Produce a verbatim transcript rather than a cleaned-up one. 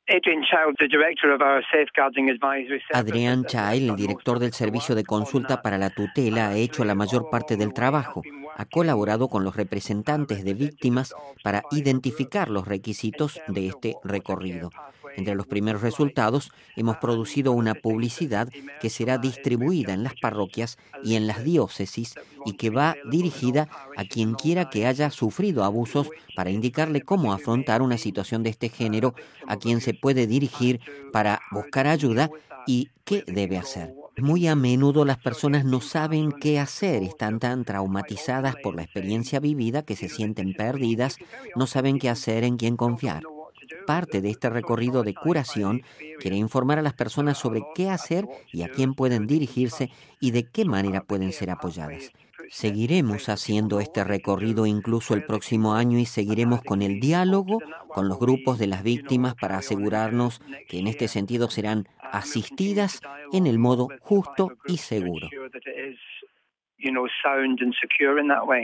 Adrian Child, el director del Servicio de Consulta para la Tutela, ha hecho la mayor parte del trabajo. Ha colaborado con los representantes de víctimas para identificar los requisitos de este recorrido. Entre los primeros resultados, hemos producido una publicidad que será distribuida en las parroquias y en las diócesis y que va dirigida a quien quiera que haya sufrido abusos para indicarle cómo afrontar una situación de este género, a quien se puede dirigir para buscar ayuda y qué debe hacer. Muy a menudo las personas no saben qué hacer, están tan traumatizadas por la experiencia vivida que se sienten perdidas, no saben qué hacer, en quién confiar. Parte de este recorrido de curación quiere informar a las personas sobre qué hacer y a quién pueden dirigirse y de qué manera pueden ser apoyadas. Seguiremos haciendo este recorrido incluso el próximo año y seguiremos con el diálogo con los grupos de las víctimas para asegurarnos que en este sentido serán asistidas en el modo justo y seguro.